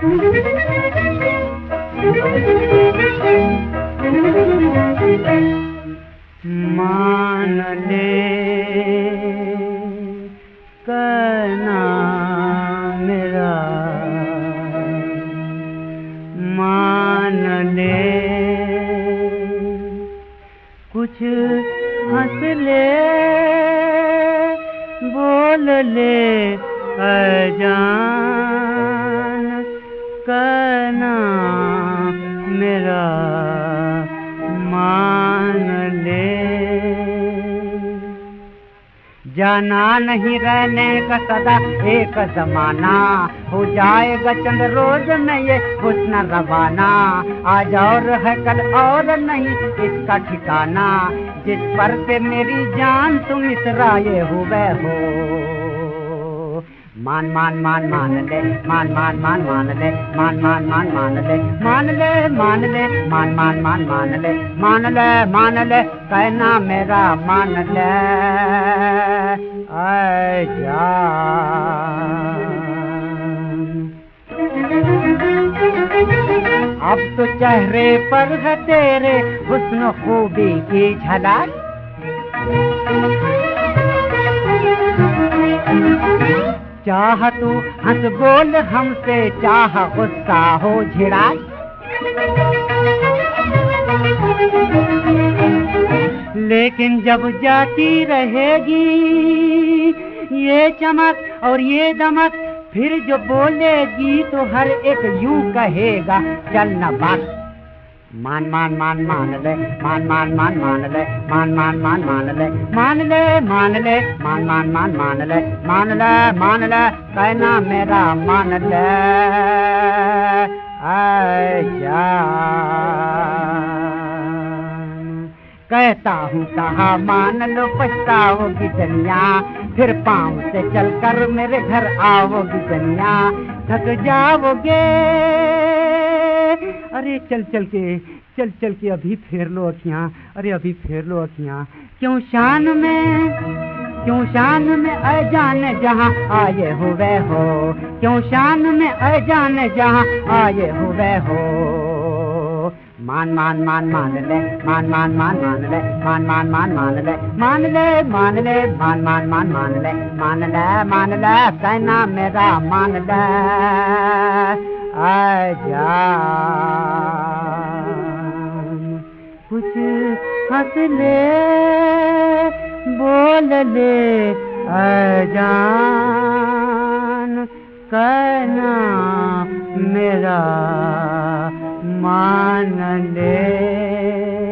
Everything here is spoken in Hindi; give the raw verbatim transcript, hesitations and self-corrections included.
मान ले कहना मेरा, मान ले कुछ हंस ले, बोल ले अजान कहना मेरा, मान ले। जाना नहीं रहने का सदा एक जमाना, हो जाएगा चंद रोज में ये हुस्न रवाना। आज और है कल और नहीं इसका ठिकाना, जिस पर पे मेरी जान तुम इसराए हुए हो। मान मान मान मान ले, मान मान मान मान ले, मान मान मान मान ले, मान ले मान ले, मान मान मान मान ले, मान ले मान ले कहना मेरा, मान ले ऐ जान। अब तो चेहरे पर है तेरे हुस्न खूबी की झलक, चाह तू हंस बोल हमसे, चाह गुस्सा हो झिड़ाई। लेकिन जब जाती रहेगी ये चमक और ये दमक, फिर जो बोलेगी तो हर एक यूं कहेगा चल न बस। मान मान मान मान ले, मान मान मान मान ले, मान मान मान मान ले, मान ले मान ले, मान मान मान मान ले, मान ले मान ले कहना मेरा, मान ले ऐ जान। कहता हूँ कहा मान लो पछताओगी दुनिया, फिर पाँव से चलकर मेरे घर आओगी दुनिया। थक जाओगे अरे चल चल के, चल चल के अभी फेर लो अखियाँ, अरे अभी फेर लो अखियाँ। क्यों शान में, क्यों शान में अजान जहाँ आए हुए हो, क्यों शान में अजान जहाँ आए हुए हो। मान मान मान मान ले, मान मान मान मान ले, मान मान मान मान ले, मान ले मान ले, मान मान मान मान ले, मान ले मान ले कहना मेरा, मान ले ऐ जान। कुछ हंस ले, बोल ले अजान कहना मेरा, मान ले।